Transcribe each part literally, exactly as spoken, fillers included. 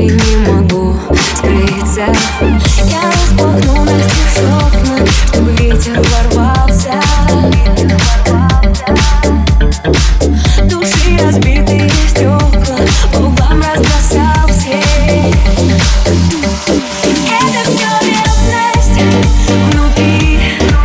и не могу скрыться. Я распахну настежь окна, чтобы ветер ворвался. Души разбитые стекла по углам разбросал все. Это все ревность внутри,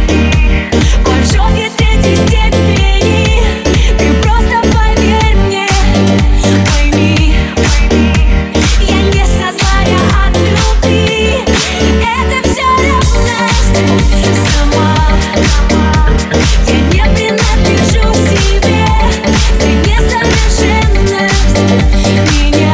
ожоги третьей степени. Ты просто поверь мне, пойми, я не со зла, я от любви. Это все ревность сама. Я не принадлежу себе, ты несовершенность меня.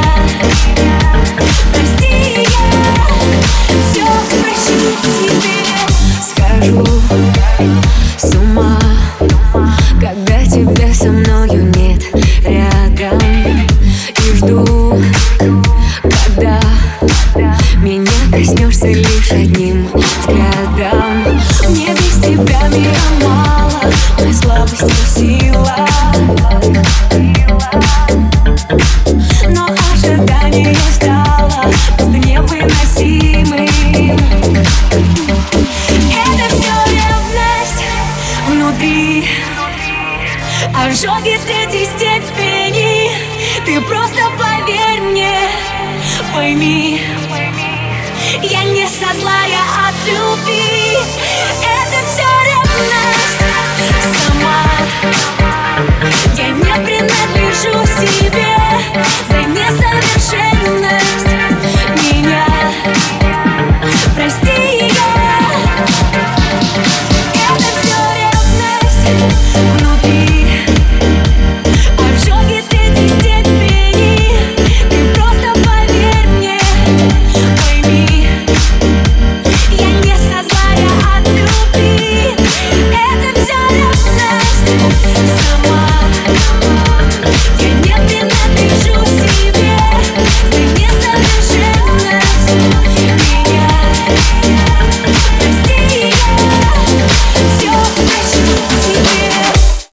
Прости, я все прощу тебе. Схожу с ума, когда тебя со мною нет рядом, и жду, когда меня коснешься лишь одним взглядом. Мне без тебя мира мало, моя слабость и сила, но ожидание стало просто невыносимым. Это все ревность внутри, ожоги третьей степени. Ты просто поверь мне, пойми, я не со зла, я от любви. Это все ревность сама.